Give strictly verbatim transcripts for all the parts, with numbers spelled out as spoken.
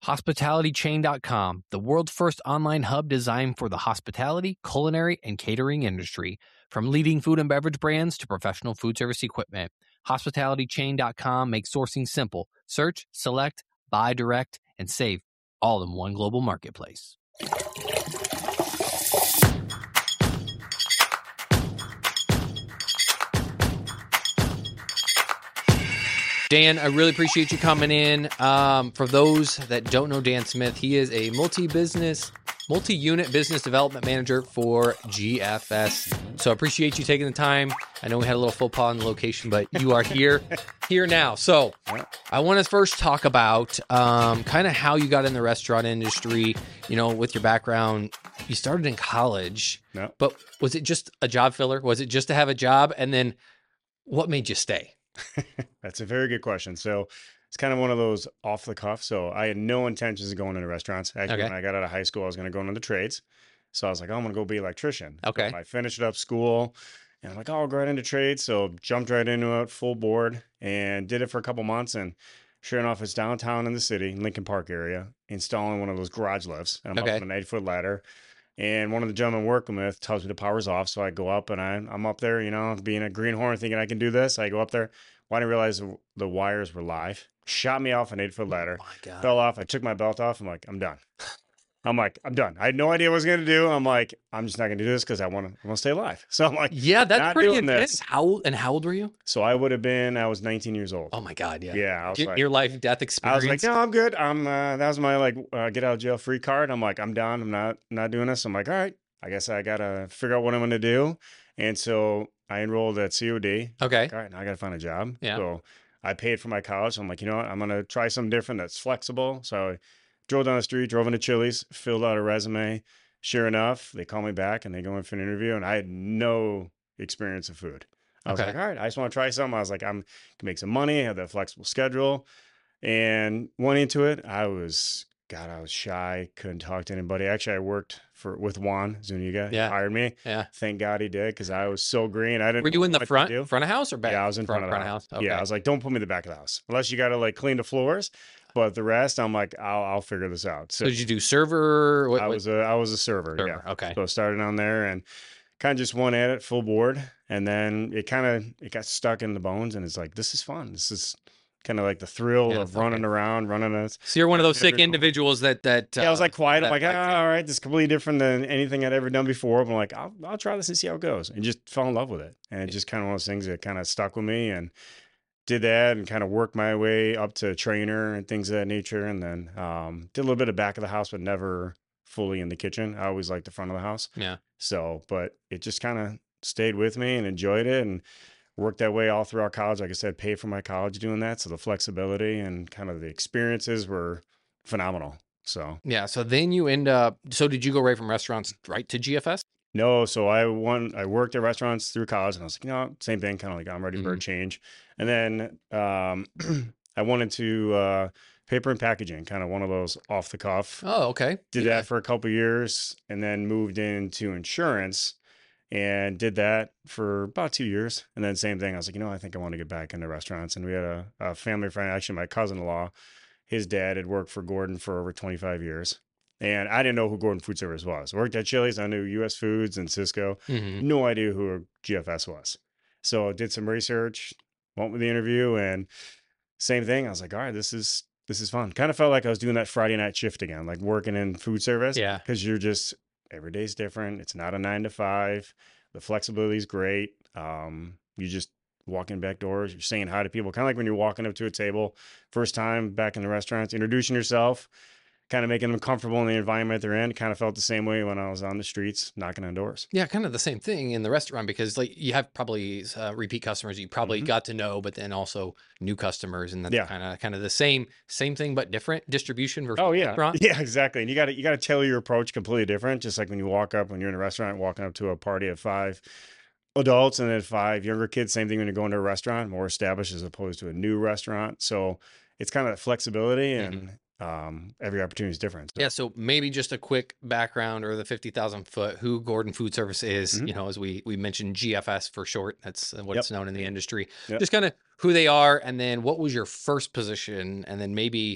hospitality chain dot com, the world's first online hub designed for the hospitality, culinary, and catering industry. From leading food and beverage brands to professional food service equipment, hospitality chain dot com makes sourcing simple. Search, select, buy direct, and save all in one global marketplace. Dan, I really appreciate you coming in. Um, for those that don't know Dan Smith, he is a multi-business, multi-unit business development manager for G F S. So I appreciate you taking the time. I know we had a little faux pas on the location, but you are here, here now. So I want to first talk about um, kind of how you got in the restaurant industry. You know, with your background, you started in college, No. but was it just a job filler? Was it just to have a job? And then what made you stay? That's a very good question. So it's kind of one of those off the cuff. So I had no intentions of going into restaurants. Actually, Okay. when I got out of high school, I was going to go into the trades. So I was like, oh, I'm going to go be an electrician. Okay. So I finished up school and I'm like, oh, I'll go right into trades. So jumped right into it full board and did it for a couple months. And sure enough, it's downtown in the city, Lincoln Park area, installing one of those garage lifts. And I'm Okay. up on an eight foot ladder. And one of the gentlemen working with tells me the power's off. So I go up and I, I'm up there, you know, being a greenhorn, thinking I can do this. I go up there. Well, I didn't realize the, the wires were live. Shot me off an eight foot ladder. Oh my God. Fell off. I took my belt off. I'm like, I'm done. I'm like, I'm done. I had no idea what I was going to do. I'm like, I'm just not going to do this because I want to I want to stay alive. So I'm like, Yeah, that's not pretty doing intense. this. How old, and how old were you? So I would have been, I was nineteen years old. Oh my God, yeah. Yeah. I was Your, like, your life death I experience. was like, no, I'm good. I'm, uh, that was my like, uh, get out of jail free card. I'm like, I'm done. I'm not, not doing this. I'm like, all right, I guess I got to figure out what I'm going to do. And so I enrolled at C O D. Okay. All right, now I got to find a job. Yeah. So I paid for my college. So I'm like, you know what? I'm going to try something different that's flexible. So I drove down the street, drove into Chili's, filled out a resume. Sure enough, they call me back and they go in for an interview. And I had no experience of food. I was Okay. like, all right, I just want to try something. I was like, I'm can make some money, have that flexible schedule. And went into it. I was, God, I was shy. Couldn't talk to anybody. Actually, I worked for with Juan Zuniga. He Yeah. hired me. Yeah. Thank God he did because I was so green. I didn't Were you know in the what to front do. front of house or back? Yeah, I was in front, of the house. Okay. Yeah, I was like, don't put me in the back of the house unless you got to like clean the floors. But the rest, I'm like, I'll I'll figure this out. So So did you do server? What, I what- was a I was a server. server. Yeah. Okay. So I started on there and kind of just went at it full board, and then it kind of it got stuck in the bones, and it's like this is fun. This is kind of like the thrill Yeah, of running okay. around, running us. So you're one of those sick Every- individuals that that. Yeah, I was uh, like quiet. I'm that like, like ah, all right, this is completely different than anything I'd ever done before. But I'm like, I'll, I'll try this and see how it goes. And just fell in love with it. And it just kind of one of those things that kind of stuck with me and did that and kind of worked my way up to trainer and things of that nature. And then um, did a little bit of back of the house, but never fully in the kitchen. I always liked the front of the house. Yeah. So, but it just kind of stayed with me and enjoyed it and worked that way all throughout college. Like I said, paid for my college doing that. So the flexibility and kind of the experiences were phenomenal. So Yeah. So then you end up. So did you go right from restaurants right to G F S? no, so I won. I worked at restaurants through college, and I was like, you know, same thing, kind of like I'm ready for a change. And then um, I went into uh, paper and packaging, kind of one of those off the cuff. Oh, okay. Did Yeah. that for a couple of years, and then moved into insurance, and did that for about two years. And then same thing, I was like, you know, I think I want to get back into restaurants. And we had a, a family friend, actually my cousin-in-law, his dad had worked for Gordon for over twenty-five years. And I didn't know who Gordon Food Service was. Worked at Chili's. I knew U S Foods and Cisco. Mhm. No idea who G F S was. So I did some research, went with the interview, and same thing. I was like, all right, this is this is fun. Kind of felt like I was doing that Friday night shift again, like working in food service. Yeah. Because you're just every day's different. It's not a nine to five. The flexibility is great. Um, you just walking back doors. You're saying hi to people, kind of like when you're walking up to a table, first time back in the restaurants, introducing yourself, kind of making them comfortable in the environment they're in. Kind of felt the same way when I was on the streets knocking on doors. Yeah, kind of the same thing in the restaurant because like you have probably uh, repeat customers you probably Mhm. got to know, but then also new customers, and that's Yeah. kind of kind of the same same thing but different distribution versus Oh yeah, restaurant. yeah, exactly. And you got to you got to tailor your approach completely different. Just like when you walk up when you're in a restaurant, walking up to a party of five adults and then five younger kids. Same thing when you go into a restaurant, more established as opposed to a new restaurant. So it's kind of that flexibility, and um, every opportunity is different. So, Yeah, so maybe just a quick background or the fifty thousand foot who Gordon Food Service is, Mhm. you know, as we we mentioned G F S for short. That's uh, what Yep. it's known in the industry. Yep. Just kind of who they are, and then what was your first position, and then maybe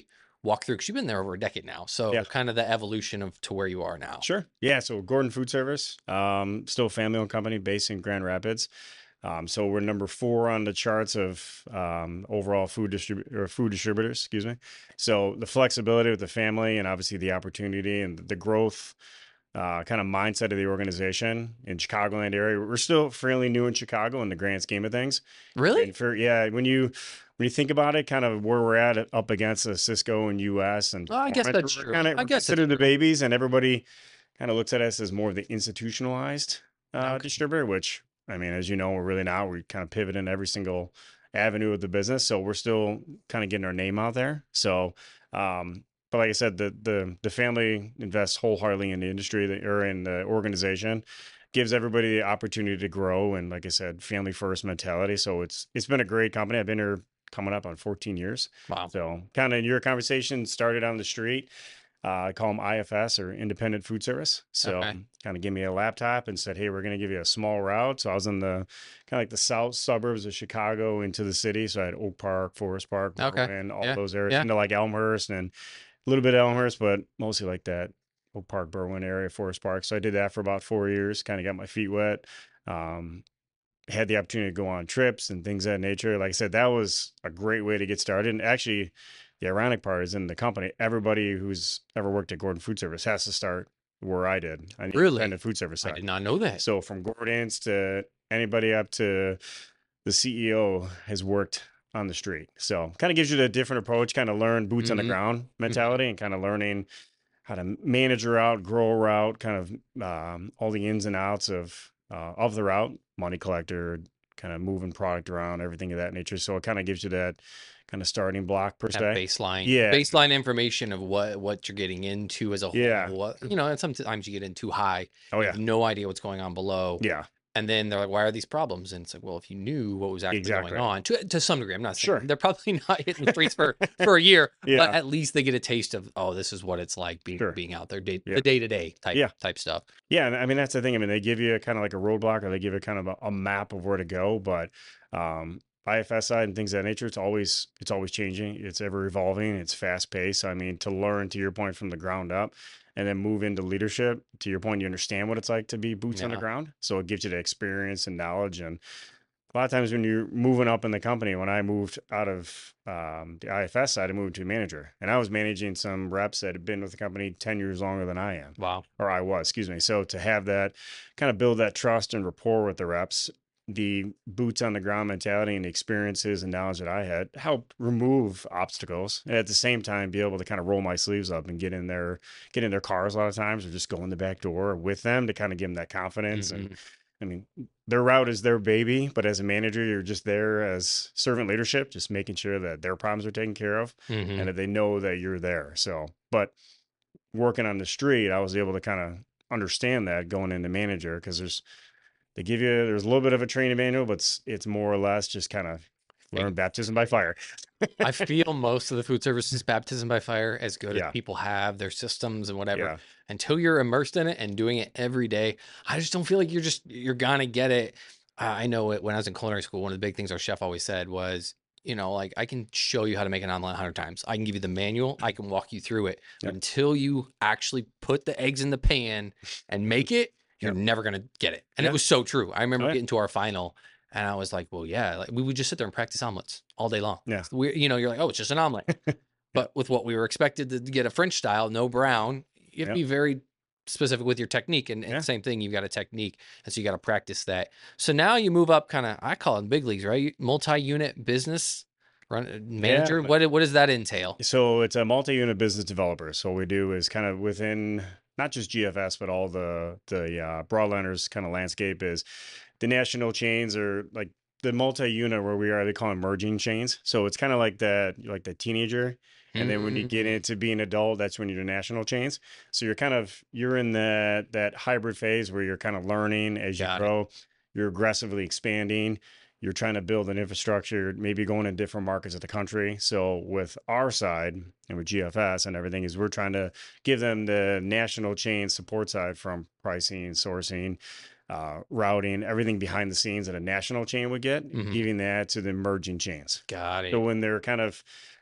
walk through, because you've been there over a decade now. So Yeah. kind of the evolution of to where you are now. Sure. Yeah. So Gordon Food Service, um, still a family-owned company based in Grand Rapids. Um, so we're number four on the charts of um, overall food distrib- or food distributors. Excuse me. So the flexibility with the family, and obviously the opportunity and the growth uh, kind of mindset of the organization in Chicagoland area. We're still fairly new in Chicago in the grand scheme of things. Really? And for yeah, when you when you think about it, kind of where we're at up against the Cisco and U S and Oh, I guess Performance, that's we're true. kind of I we're guess that's considered the true. babies, and everybody kind of looks at us as more of the institutionalized uh, Okay. distributor, which I mean, as you know, we're really not. We kind of pivot in every single avenue of the business, so we're still kind of getting our name out there. So, um, but like I said, the the the family invests wholeheartedly in the industry that, or in the organization, gives everybody the opportunity to grow, and like I said, family first mentality. So it's it's been a great company. I've been here coming up on fourteen years. Wow. So kind of your conversation started on the street. Uh, I call them I F S, or Independent Food Service. So Okay. kind of give me a laptop and said, hey, we're going to give you a small route. So I was in the kind of like the south suburbs of Chicago into the city. So I had Oak Park, Forest Park, Okay. Berwyn, all Yeah. those areas, Yeah. into like Elmhurst and a little bit of Elmhurst, but mostly like that Oak Park, Berwyn area, Forest Park. So I did that for about four years, kind of got my feet wet. Um, had the opportunity to go on trips and things of that nature. Like I said, that was a great way to get started. And actually, the ironic part is in the company, everybody who's ever worked at Gordon Food Service has to start where I did on the Really? independent food service I side. did not know that. So from Gordon's to anybody up to the C E O has worked on the street. So kind of gives you the different approach, kind of learn boots on the Mhm. ground mentality, and kind of learning how to manage a route, grow a route, kind of um, all the ins and outs of uh, of the route, money collector, kind of moving product around, everything of that nature. So it kind of gives you that kind of starting block per That se. baseline, Yeah, baseline information of what what you're getting into as a yeah, whole. What, you know, and sometimes you get in too high, oh you yeah, have no idea what's going on below. yeah, And then they're like, why are these problems? And it's like, well, if you knew what was actually going exactly. on to to some degree, I'm not saying Sure. they're probably not hitting the streets for for a year, but Yeah, at least they get a taste of, oh, this is what it's like being sure. being out there, day, Yeah, the day to day type yeah. type stuff. Yeah, and I mean that's the thing. I mean, they give you kind of like a roadblock, or they give you kind of a, a map of where to go. But um, I F S side and things of that nature, it's always it's always changing. It's ever evolving. It's fast paced. I mean, to learn to your point from the ground up, and then move into leadership. To your point, you understand what it's like to be boots on the Yeah. ground. So it gives you the experience and knowledge. And a lot of times when you're moving up in the company, when I moved out of um, the I F S side, I moved to manager, and I was managing some reps that had been with the company ten years longer than I am, Wow. or I was, excuse me. So to have that kind of build that trust and rapport with the reps, the boots on the ground mentality and the experiences and knowledge that I had helped remove obstacles, and at the same time be able to kind of roll my sleeves up and get in their get in their cars a lot of times, or just go in the back door with them to kind of give them that confidence. And Mhm. I mean, their route is their baby, but as a manager, you're just there as servant leadership, just making sure that their problems are taken care of Mhm. and that they know that you're there. So, but working on the street, I was able to kind of understand that going into manager, because there's they give you there's a little bit of a training manual, but it's, it's more or less just kind of learn baptism by fire. I feel most of the food service is baptism by fire, as good as Yeah, people have their systems and whatever. yeah, Until you're immersed in it and doing it every day, I just don't feel like you're just you're gonna get it. Uh, I know it when I was in culinary school. One of the big things our chef always said was, you know, like I can show you how to make an omelet a hundred times. I can give you the manual. I can walk you through it. But yep, until you actually put the eggs in the pan and make it, you're yep, never gonna get it. And it yeah, was so true. I remember oh, yeah, getting to our final, and I was like, well, yeah, like we would just sit there and practice omelets all day long. yeah, We, you know, you're like, oh, it's just an omelet. yeah, But with what we were expected to get a French style, no brown, you have to yeah, be very specific with your technique. And, and yeah, same thing, you've got a technique. And so you got to practice that. So now you move up kind of, I call it big leagues, right? Multi-unit business run uh, yeah. manager. What, what does that entail? So it's a multi-unit business developer. So what we do is kind of within not just G F S, but all the the uh, broadliners kind of landscape is the national chains, are like the multi-unit where we are. They call them merging chains. So it's kind of like that, like the teenager. And then when you get Mm, into being adult, that's when you're the national chains. So you're kind of you're in that that hybrid phase where you're kind of learning as you got it. grow. You're aggressively expanding. You're trying to build an infrastructure, maybe going in different markets of the country. So with our side and with G F S and everything, is we're trying to give them the national chain support side, from pricing, sourcing, uh, routing, everything behind the scenes that a national chain would get, Mhm. giving that to the emerging chains. Got So it. when they're kind of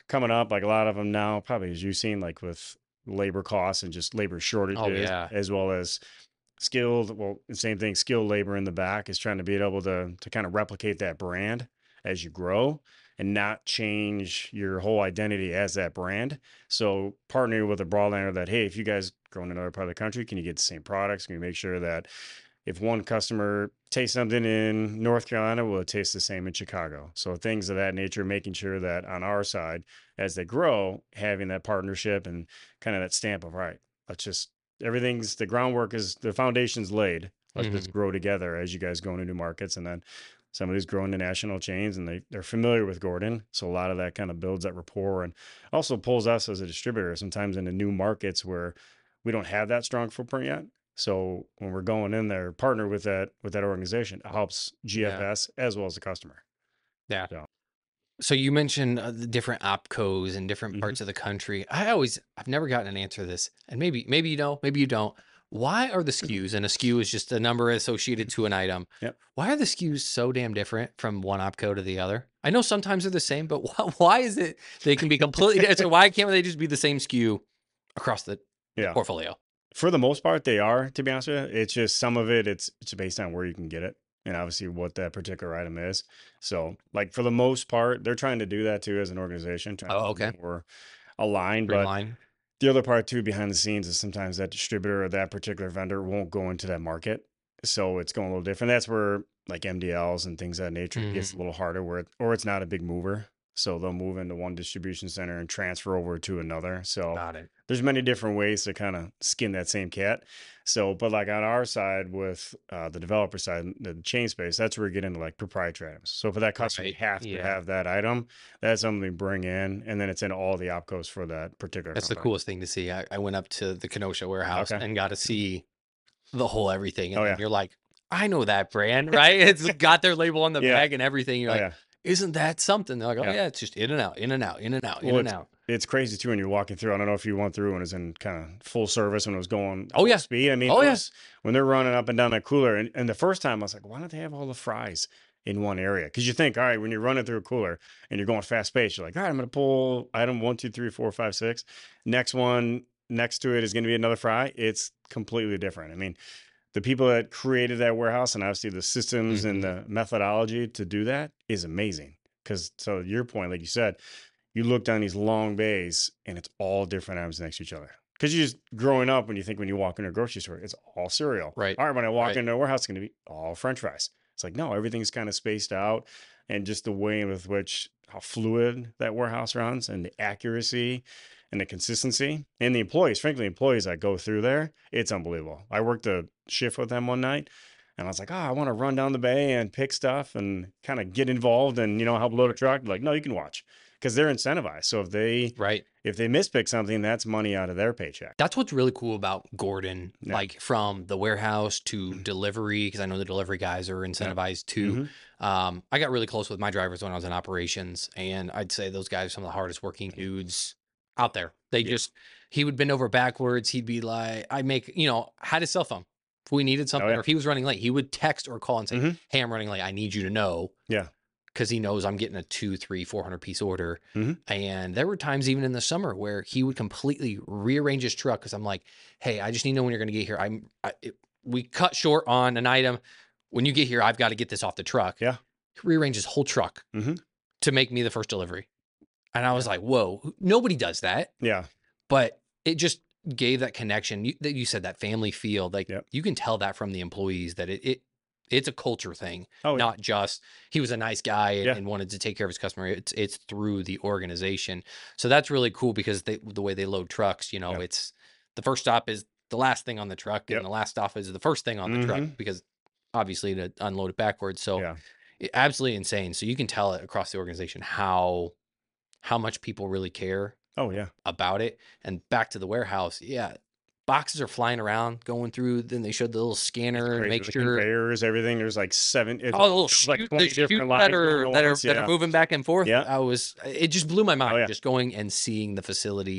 coming up, like a lot of them now, probably as you've seen, like with labor costs and just labor shortages, Oh yeah. as well as skilled, well, same thing, skilled labor in the back is trying to be able to to kind of replicate that brand as you grow and not change your whole identity as that brand. So partnering with a broadliner that, hey, if you guys grow in another part of the country, can you get the same products? Can you make sure that if one customer tastes something in North Carolina, will it taste the same in Chicago? So things of that nature, making sure that on our side, as they grow, having that partnership and kind of that stamp of, all right, let's just, everything's, the groundwork is, the foundation's laid. Let's Mhm. just grow together as you guys go into new markets. And then somebody's growing to national chains and they, they're familiar with Gordon. So a lot of that kind of builds that rapport and also pulls us as a distributor sometimes into new markets where we don't have that strong footprint yet. So when we're going in there, partner with that with that organization, it helps Yeah. G F S as well as the customer. Yeah. So, So you mentioned uh, the different opcos in different mhm. parts of the country. I always, I've never gotten an answer to this, and maybe, maybe you know, maybe you don't. Why are the S K Us, and a S K U is just a number associated to an item. Yep. Why are the S K Us so damn different from one opco to the other? I know sometimes they're the same, but why, why is it they can be completely different? So why can't they just be the same S K U across the, the Yeah. portfolio? For the most part, they are, to be honest with you. It's just some of it, it's it's based on where you can get it and obviously what that particular item is. So, like for the most part, they're trying to do that too as an organization, trying Oh, to be okay. more aligned. But Streamline. the other part too behind the scenes is sometimes that distributor or that particular vendor won't go into that market. So it's going a little different. That's where like M D Ls and things of that nature gets a Mhm. little harder where it, or it's not a big mover. So they'll move into one distribution center and transfer over to another. So Got it. there's many different ways to kind of skin that same cat. So, but like on our side with uh, the developer side, the chain space, that's where we get into like proprietary items. So for that customer, you Right. have to Yeah. have that item. That's something we bring in, and then it's in all the opcos for that particular That's the company. coolest thing to see. I, I went up to the Kenosha warehouse Okay. and got to see the whole everything. And Oh, then yeah. you're like, I know that brand, right? It's got their label on the Yeah. bag and everything. You're Oh, like, yeah. isn't that something? They're like, oh, Yeah. yeah, it's just in and out, in and out, in and out, in Well, and it's, out. it's crazy too when you're walking through. I don't know if you went through when it was in kind of full service when it was going Oh, full yeah. speed. I mean, Oh, it yeah. was, when they're running up and down that cooler, and, and the first time I was like, why don't they have all the fries in one area? Because you think, all right, when you're running through a cooler and you're going fast paced, you're like, all right, I'm going to pull item one, two, three, four, five, six. Next one next to it is going to be another fry. It's completely different. I mean, the people that created that warehouse and obviously the systems and Mhm. the methodology to do that is amazing. Because, so your point, like you said, you look down these long bays and it's all different items next to each other. Because you just growing up, when you think when you walk into a grocery store, it's all cereal. Right. All right, when I walk Right. into a warehouse, it's going to be all French fries. It's like, no, everything's kind of spaced out. And just the way with which, how fluid that warehouse runs and the accuracy and the consistency and the employees, frankly, employees that go through there, it's unbelievable. I worked a shift with them one night and I was like, oh, I want to run down the bay and pick stuff and kind of get involved and, you know, help load a truck. Like, no, you can watch because they're incentivized. So if they, Right. if they mispick something, that's money out of their paycheck. That's what's really cool about Gordon, Yeah. like from the warehouse to delivery, because I know the delivery guys are incentivized too. Mhm. Um, I got really close with my drivers when I was in operations, and I'd say those guys are some of the hardest working dudes out there. They Yeah. just, he would bend over backwards. He'd be like, I make, you know, had his cell phone. If we needed something, Oh, yeah. or if he was running late, he would text or call and say, Mhm. hey, I'm running late. I need you to know. Yeah. Because he knows I'm getting a two, three, four hundred piece order. Mhm. And there were times even in the summer where he would completely rearrange his truck because I'm like, hey, I just need to know when you're going to get here. I'm, I, it, we cut short on an item. When you get here, I've got to get this off the truck. Yeah. He rearranged his whole truck Mhm. to make me the first delivery. And I was like, whoa, nobody does that. Yeah. But it just gave that connection you, that you said, that family feel. Like Yep. you can tell that from the employees that it, it it's a culture thing, Oh, not just he was a nice guy and, Yeah. and wanted to take care of his customer. It's it's through the organization. So that's really cool because they, the way they load trucks, you know, Yeah. it's the first stop is the last thing on the truck Yep. and the last stop is the first thing on the truck Mhm. because obviously to unload it backwards. So Yeah. it- absolutely insane. So you can tell it across the organization how how much people really care Oh, yeah. about it. And back to the warehouse, yeah, boxes are flying around, going through. Then they showed the little scanner and Crazy. make The sure. conveyors, everything. There's like seven. It Oh, the little feels like chute, twenty the chute different that lines are going that at are once. that are Yeah. moving back and forth. Yeah. I was, it just blew my mind Oh, yeah. just going and seeing the facility Yeah.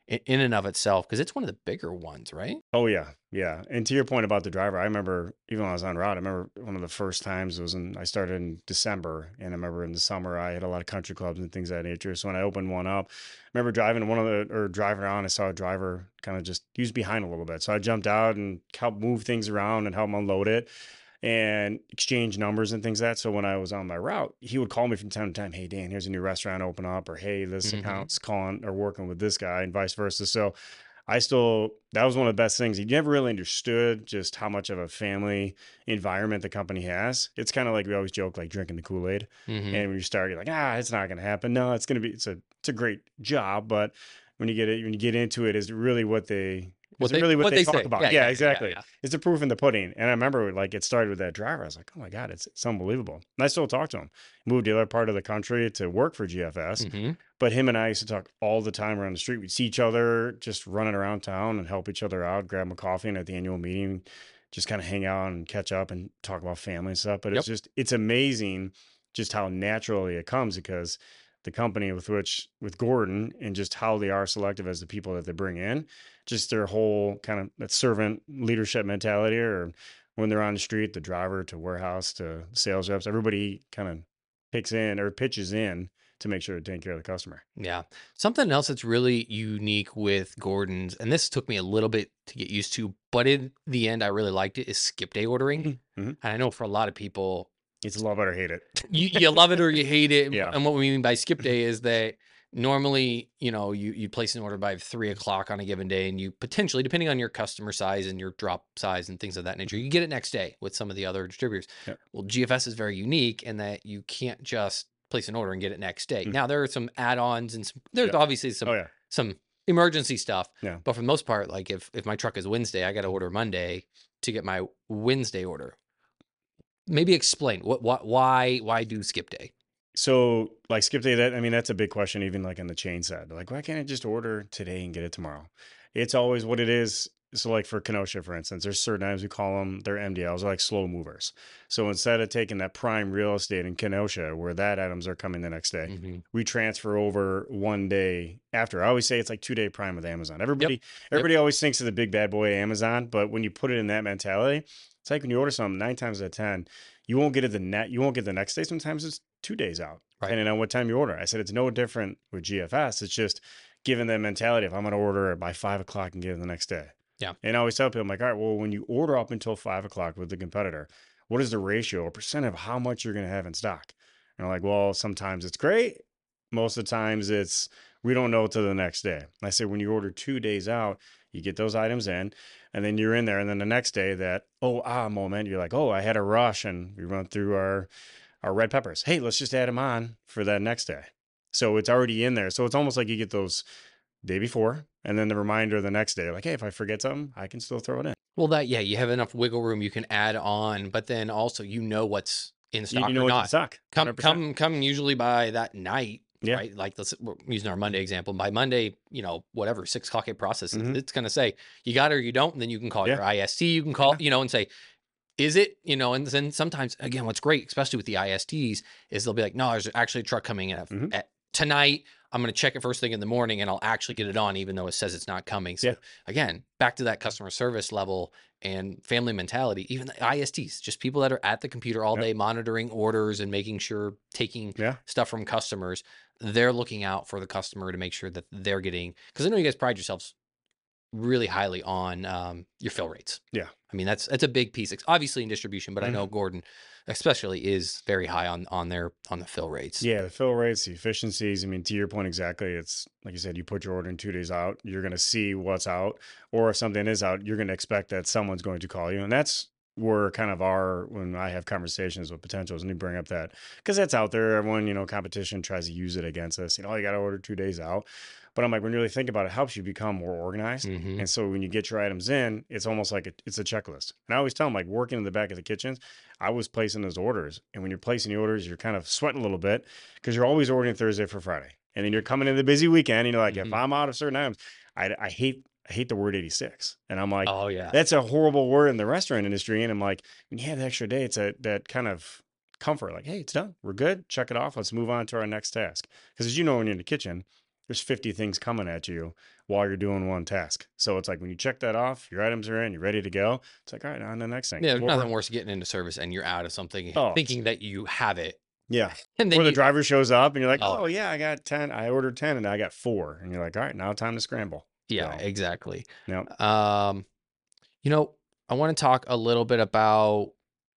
in, in and of itself, because it's one of the bigger ones, right? Oh yeah, yeah. And to your point about the driver, I remember even when I was on route, I remember one of the first times was in I started in December, and I remember in the summer I had a lot of country clubs and things of that nature. So when I opened one up, I remember driving one of the or driving around, I saw a driver kind of just he was behind a little bit, so I jumped out and helped move things around and help him unload it and exchange numbers and things like that. So when I was on my route, he would call me from time to time, "Hey Dan, here's a new restaurant open up," or "Hey, this Mm-hmm. account's calling or working with this guy," and vice versa. So I still, that was one of the best things. You never really understood just how much of a family environment the company has. It's kind of like we always joke, like drinking the Kool-Aid. Mm-hmm. And when you start, you're like, ah, it's not going to happen. No, it's going to be, it's a, it's a great job. But when you get it, when you get into it, is really what they, What is it they really what, what they, they talk say? about? Yeah, Yeah, yeah, yeah, exactly. yeah. It's the proof in the pudding. And I remember like it started with that driver. I was like, oh my God, it's, it's unbelievable. And I still talk to him. Moved to the other part of the country to work for G F S. Mm-hmm. But him and I used to talk all the time around the street. We'd see each other just running around town and help each other out, grab a coffee, and at the annual meeting, just kind of hang out and catch up and talk about family and stuff. But Yep. it's just, it's amazing just how naturally it comes because the company with which, with Gordon and just how they are selective as the people that they bring in, just their whole kind of that servant leadership mentality, or when they're on the street, the driver to warehouse to sales reps, everybody kind of picks in or pitches in to make sure to take care of the customer. Yeah. Something else that's really unique with Gordon's, and this took me a little bit to get used to, but in the end, I really liked it, is skip day ordering. Mm-hmm. And I know for a lot of people, It's love it or hate it. you, you love it or you hate it. Yeah. And what we mean by skip day is that normally, you know, you, you place an order by three o'clock on a given day, and you potentially, depending on your customer size and your drop size and things of that nature, you get it next day with some of the other distributors. Yep. Well, G F S is very unique in that you can't just place an order and get it next day. Mhm. Now there are some add-ons and some, there's Yep. obviously some, Oh yeah. some emergency stuff, Yeah. but for the most part, like if, if my truck is Wednesday, I got to order Monday to get my Wednesday order. Maybe explain what, what, why, why do skip day? So like skip day, that I mean, that's a big question, even like on the chain side. Like, why can't I just order today and get it tomorrow? It's always what it is. So like for Kenosha, for instance, there's certain items we call them, they're M D Ls, like slow movers. So instead of taking that prime real estate in Kenosha, where that items are coming the next day, Mm-hmm. we transfer over one day after. I always say it's like two day prime with Amazon. Everybody, Yep. everybody always thinks of the big bad boy Amazon, but when you put it in that mentality, it's like when you order something nine times out of ten, you won't get it the net, you won't get the next day. Sometimes it's two days out, Right. depending on what time you order. I said it's no different with G F S. It's just given that mentality of I'm going to order it by five o'clock and get it the next day. Yeah. And I always tell people, I'm like, all right, well, when you order up until five o'clock with the competitor, what is the ratio or percent of how much you're going to have in stock? And I'm like, well, sometimes it's great. Most of the times it's, we don't know till the next day. And I say, when you order two days out, you get those items in and then you're in there. And then the next day that, oh, ah, moment, you're like, oh, I had a rush and we run through our, our red peppers. Hey, let's just add them on for that next day. So it's already in there. So it's almost like you get those day before and then the reminder the next day, like, hey, if I forget something, I can still throw it in. Well, that, yeah, you have enough wiggle room you can add on, but then also, you know, what's in stock You, you know or what's in not. stock. Come, one hundred percent. come, come usually by that night, Yeah. right? Like let's, we're using our Monday example. By Monday, you know, whatever, six o'clock it processes, Mhm. it's going to say you got it or you don't. And then you can call Yeah. your I S T, you can call, Yeah. you know, and say, is it, you know, and then sometimes, again, what's great, especially with the I S Ts, is they'll be like, no, there's actually a truck coming in at, Mhm. at tonight. I'm going to check it first thing in the morning and I'll actually get it on, even though it says it's not coming. So Yeah. again, back to that customer service level and family mentality, even the I S Ts, just people that are at the computer all Yep. day, monitoring orders and making sure, taking Yeah. stuff from customers, they're looking out for the customer to make sure that they're getting, because I know you guys pride yourselves really highly on um, your fill rates. Yeah. I mean, that's, that's a big piece. It's obviously in distribution, but I Mhm. know Gordon especially is very high on, on their, on the fill rates. Yeah, the fill rates, the efficiencies. I mean, to your point exactly, it's like you said, you put your order in two days out, you're going to see what's out, or if something is out, you're going to expect that someone's going to call you. And that's where kind of our, when I have conversations with potentials and you bring up that, because that's out there. Everyone, you know, competition tries to use it against us. You know, oh, you got to order two days out. But I'm like, when you really think about it, it helps you become more organized. Mhm. And so when you get your items in, it's almost like a, it's a checklist. And I always tell them, like working in the back of the kitchens, I was placing those orders. And when you're placing the orders, you're kind of sweating a little bit because you're always ordering Thursday for Friday. And then you're coming into the busy weekend and you're like, Mhm. if I'm out of certain items, I, I hate I hate the word eighty-six. And I'm like, Oh yeah. that's a horrible word in the restaurant industry. And I'm like, when you have the extra day, it's a that kind of comfort, like, hey, it's done. We're good. Check it off. Let's move on to our next task. Because as you know, when you're in the kitchen, there's fifty things coming at you while you're doing one task. So it's like when you check that off, your items are in, you're ready to go. It's like, all right, on to the next thing. Yeah, there's Or- nothing worse than getting into service and you're out of something Oh, thinking that you have it. yeah. And then Or the you, driver shows up and you're like, Oh. oh, yeah, I got ten. I ordered ten and I got four. And you're like, all right, now time to scramble. yeah, So, exactly. yep. Um, you know, I want to talk a little bit about,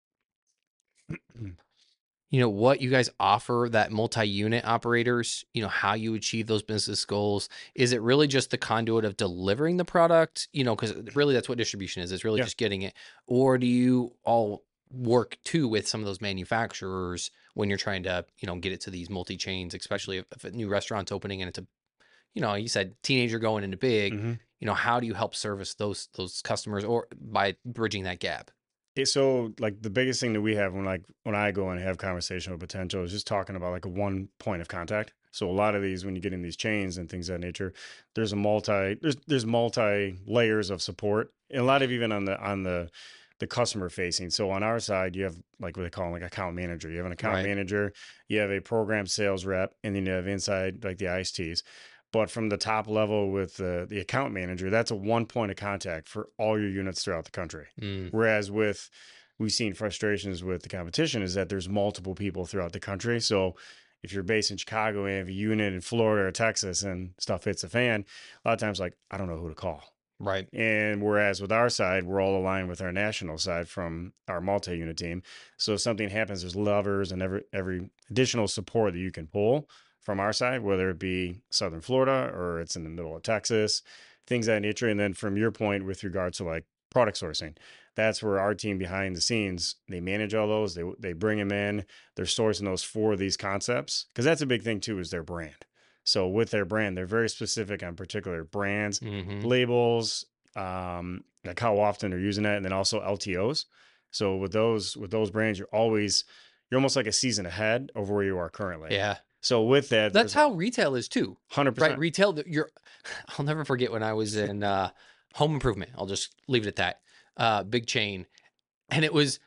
you know, what you guys offer that multi-unit operators, you know, how you achieve those business goals. Is it really just the conduit of delivering the product? You know, because really that's what distribution is. It's really Yeah. just getting it. Or do you all work too with some of those manufacturers when you're trying to, you know, get it to these multi-chains, especially if, if a new restaurant's opening and it's a, you know, you said teenager going into big, Mm-hmm. you know, how do you help service those those customers or by bridging that gap? It, so like the biggest thing that we have when like when I go and have conversation with potential is just talking about like a one point of contact. So a lot of these, when you get in these chains and things of that nature, there's a multi there's there's multi layers of support, and a lot of even on the on the the customer facing. So on our side, you have like what they call them, like account manager. You have an account Right. manager, you have a program sales rep, and then you have inside like the I S Ts. But from the top level with the, the account manager, that's a one point of contact for all your units throughout the country. Mm, Whereas with, we've seen frustrations with the competition is that there's multiple people throughout the country. So if you're based in Chicago and you have a unit in Florida or Texas and stuff hits the fan, a lot of times like, I don't know who to call. right. And whereas with our side, we're all aligned with our national side from our multi-unit team. So if something happens, there's levers and every every additional support that you can pull from our side, whether it be Southern Florida or it's in the middle of Texas, things of that nature. And then from your point with regards to like product sourcing, that's where our team behind the scenes, they manage all those, they they bring them in, they're sourcing those for these concepts. Because that's a big thing too, is their brand. So with their brand, they're very specific on particular brands, Mhm. labels, um, like how often they're using that, and then also L T Os. So with those with those brands, you're always you're almost like a season ahead of where you are currently. Yeah. So with that, That's how retail is too, one hundred right? percent. Retail, th- you're, I'll never forget when I was in uh, home improvement. I'll just leave it at that. Uh, big chain. And it was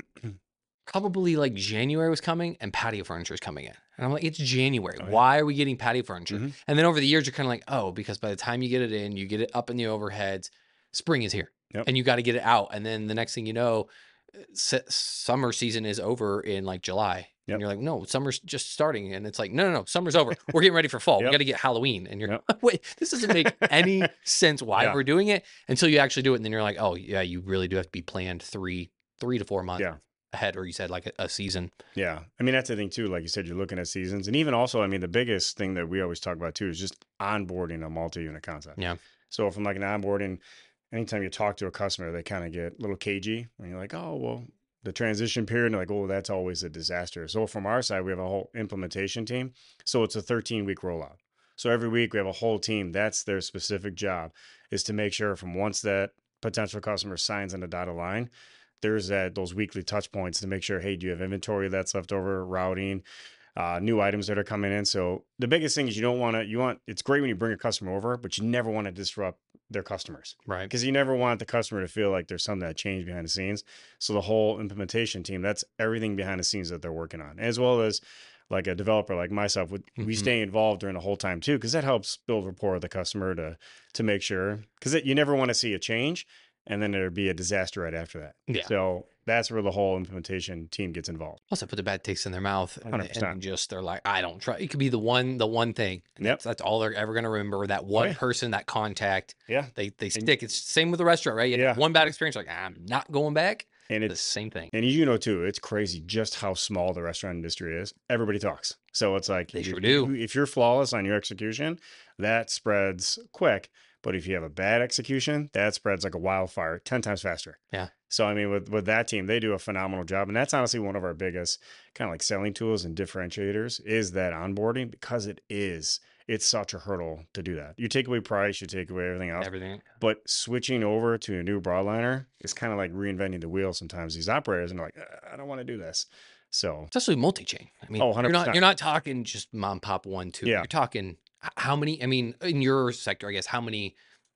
probably like January was coming and patio furniture is coming in. And I'm like, it's January. Oh, yeah. Why are we getting patio furniture? Mhm. And then over the years, you're kind of like, oh, because by the time you get it in, you get it up in the overheads, spring is here. Yep. And you got to get it out. And then the next thing you know, s- summer season is over in like July. Yep. And you're like, no, summer's just starting. And it's like, no, no, no, summer's over. We're getting ready for fall. We Yep. got to get Halloween. And you're Yep. like, wait, this doesn't make any sense why Yeah. we're doing it until you actually do it. And then you're like, oh, yeah, you really do have to be planned three, three to four months Yeah. ahead, or you said like a, a season. Yeah. I mean, that's the thing too. Like you said, you're looking at seasons. And even also, I mean, the biggest thing that we always talk about too is just onboarding a multi-unit concept. Yeah. So from like an onboarding, anytime you talk to a customer, they kind of get a little cagey and you're like, oh, well, the transition period, and like, oh, that's always a disaster. So from our side, we have a whole implementation team. So it's a thirteen week rollout. So every week we have a whole team. That's their specific job, is to make sure from once that potential customer signs on the dotted line, there's that those weekly touch points to make sure, hey, do you have inventory that's left over, routing, uh, new items that are coming in. So the biggest thing is you don't want to, you want, it's great when you bring a customer over, but you never want to disrupt their customers, Right. because you never want the customer to feel like there's something that changed behind the scenes. So the whole implementation team, that's everything behind the scenes that they're working on, as well as like a developer like myself, would we Mhm. stay involved during the whole time too, because that helps build rapport with the customer to to make sure, because you never want to see a change and then there'd be a disaster right after that. Yeah. So that's where the whole implementation team gets involved. Also put the bad taste in their mouth and, one hundred percent. and just they're like, I don't try. It could be the one, the one thing. And Yep. That's, that's all they're ever going to remember. That one yeah. person, that contact, Yeah. they they stick. It's same with the restaurant, right? You Yeah. have one bad experience, like I'm not going back. And The it's same thing. and you know too, it's crazy just how small the restaurant industry is. Everybody talks. So it's like They if sure you- do. If you're flawless on your execution, that spreads quick. But if you have a bad execution, that spreads like a wildfire ten times faster. Yeah. So I mean, with with that team, they do a phenomenal job, and that's honestly one of our biggest kind of like selling tools and differentiators is that onboarding, because it is it's such a hurdle to do that. You take away price, you take away everything else, Everything. but switching over to a new broadliner is kind of like reinventing the wheel. Sometimes these operators and they're like, "Uh, I don't want to do this. So Especially multi-chain. I mean, Oh, you're not one hundred percent. you're not talking just mom pop one two. Yeah. You're talking h- how many? I mean, in your sector, I guess, how many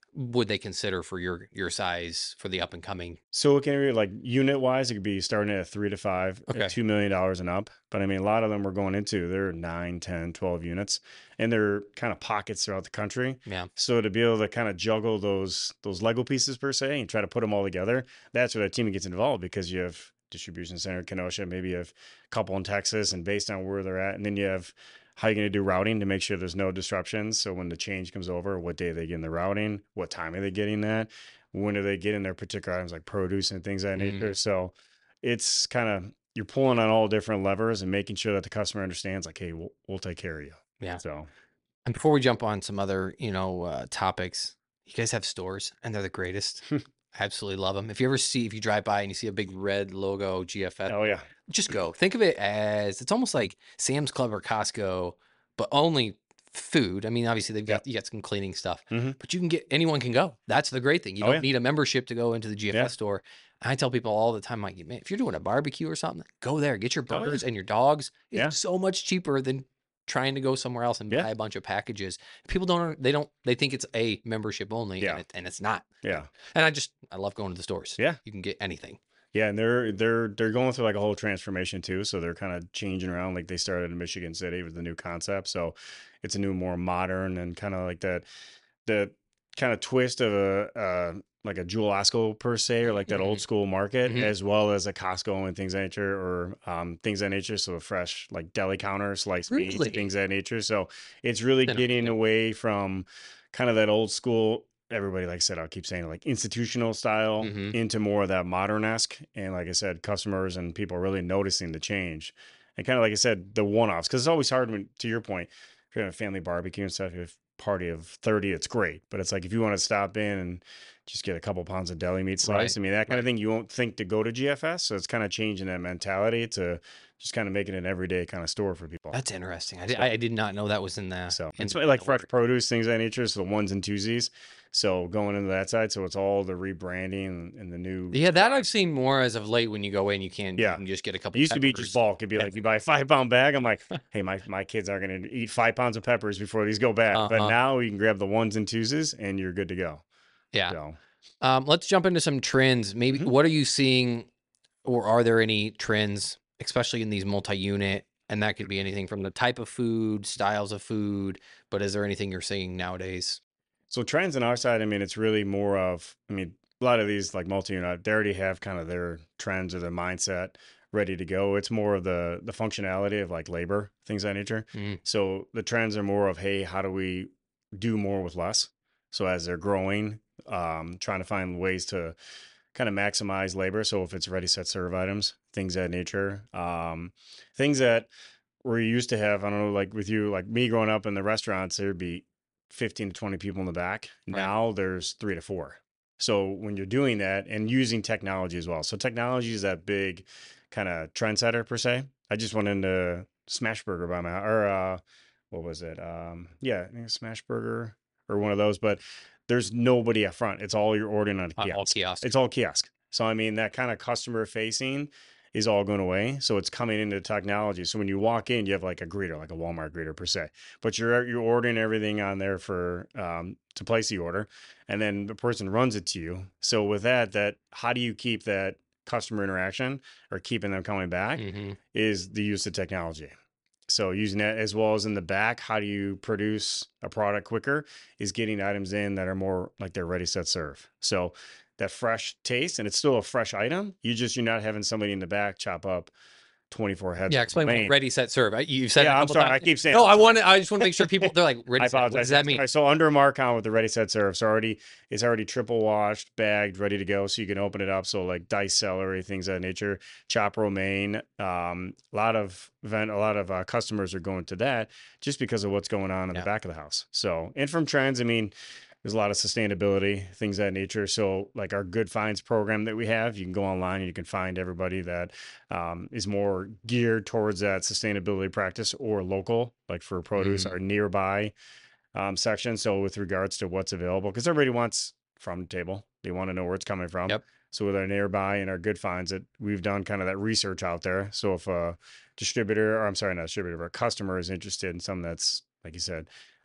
would they consider for your your size for the up and coming? So it can be like unit wise, it could be starting at three to five, Okay. at two million dollars and up. But I mean, a lot of them we're going into, they're nine, ten, twelve units, and they're kind of pockets throughout the country. Yeah. So to be able to kind of juggle those those Lego pieces per se and try to put them all together, that's where that team gets involved, because you have distribution center in Kenosha, maybe you have a couple in Texas, and based on where they're at, and then you have how you're going to do routing to make sure there's no disruptions. So when the change comes over, what day are they getting the routing? What time are they getting that? When are they getting their particular items like produce and things of that nature? Mhm. So it's kind of, you're pulling on all different levers and making sure that the customer understands, like, hey, we'll, we'll take care of you. Yeah. So And before we jump on some other, you know, uh, topics, you guys have stores, and they're the greatest. I absolutely love them. If you ever see, if you drive by and you see a big red logo G F S, oh yeah, just go. Think of it as, it's almost like Sam's Club or Costco, but only food. I mean, obviously they've got Yep. you got some cleaning stuff, hmm but you can get, anyone can go. That's the great thing. You Oh, don't yeah. need a membership to go into the G F S Yeah. store. I tell people all the time, like, man, if you're doing a barbecue or something, go there, get your Oh, yeah. burgers and your dogs. It's Yeah. so much cheaper than trying to go somewhere else and Yeah. buy a bunch of packages. People don't, they don't, they think it's a membership only, Yeah. and, it, and it's not. Yeah. And I just, I love going to the stores. Yeah. You can get anything. Yeah, and they're they're they're going through like a whole transformation too. So they're kind of changing around. Like they started in Michigan City with the new concept. So it's a new, more modern, and kind of like that the kind of twist of a uh, like a Jewel Osco per se, or like that old Mhm. school market, Mhm. as well as a Costco and things of that nature, or um, things of that nature. So a fresh like deli counter, sliced meats, Really? things of that nature. So it's really Then- getting away from kind of that old school. Everybody, like I said, I'll keep saying it, like institutional style Mhm. into more of that modern-esque. And like I said, customers and people are really noticing the change. And kind of like I said, the one-offs, because it's always hard when, to your point, if you're having a family barbecue and stuff, if party of thirty, it's great. But it's like if you want to stop in and just get a couple pounds of deli meat slice, Right, I mean, that kind right. of thing, you won't think to go to G F S. So it's kind of changing that mentality to just kind of making it an everyday kind of store for people. That's interesting. I did, So- I did not know that was in the. So in it's the- like the fresh order. produce, things of that nature. So the ones and twosies. So going into that side, so it's all the rebranding and the new. Yeah, that I've seen more as of late. When you go in, you can, Yeah. you can just get a couple. It used to be peppers. just bulk. It'd be like you buy a five pound bag. I'm like, hey, my, my kids are going to eat five pounds of peppers before these go bad. But Uh-huh. now you can grab the ones and twosies and you're good to go. Yeah. So Um, let's jump into some trends. Maybe Mhm. what are you seeing, or are there any trends, especially in these multi-unit? And that could be anything from the type of food, styles of food. But is there anything you're seeing nowadays? So trends on our side, I mean, it's really more of, I mean, a lot of these like multi-unit, they already have kind of their trends or their mindset ready to go. It's more of the the functionality of like labor, things of that nature. Mhm. So the trends are more of, hey, how do we do more with less? So as they're growing, um, trying to find ways to kind of maximize labor. So if it's ready, set, serve items, things of that nature, um, things that we're used to have, I don't know, like with you, like me growing up in the restaurants, there'd be fifteen to twenty people in the back. Right. Now there's three to four. So when you're doing that and using technology as well. So technology is that big kind of trendsetter per se. I just went into Smashburger by my, or uh, what was it? Um, yeah, I think it's Smashburger or one of those, but there's nobody up front. It's all you're ordering on a Uh, kiosk. all kiosk. It's all kiosk. So I mean that kind of customer facing is all going away. So it's coming into technology. So when you walk in, you have like a greeter, like a Walmart greeter per se, but you're you're ordering everything on there for um, to place the order, and then the person runs it to you. So with that, that how do you keep that customer interaction or keeping them coming back hmm is the use of technology. So using that as well as in the back, how do you produce a product quicker is getting items in that are more like they're ready, set, serve. So that fresh taste, and it's still a fresh item. You just, you're not having somebody in the back chop up twenty-four heads. Yeah, of explain what romaine. ready, set, serve. I- You've said it Yeah, a I'm couple sorry. I times. keep saying No, I'm I sorry. want to. I just want to make sure people. They're like ready. I Set. What apologize. does that mean? So under a mark with the ready, set, serve, it's already it's already triple washed, bagged, ready to go. So you can open it up. So like diced celery, things of that nature, chop romaine. Um, a lot of event, a lot of uh, customers are going to that just because of what's going on in Yeah. the back of the house. So and from trends, I mean, there's a lot of sustainability, things of that nature. So like our Good Finds program that we have, you can go online and you can find everybody that um, is more geared towards that sustainability practice or local, like for produce Mhm. or nearby um, section. So with regards to what's available, because everybody wants from the table, they want to know where it's coming from. Yep. So with our nearby and our Good Finds, that we've done kind of that research out there. So if a distributor, or I'm sorry, not distributor, but a customer is interested in something that's, like you said,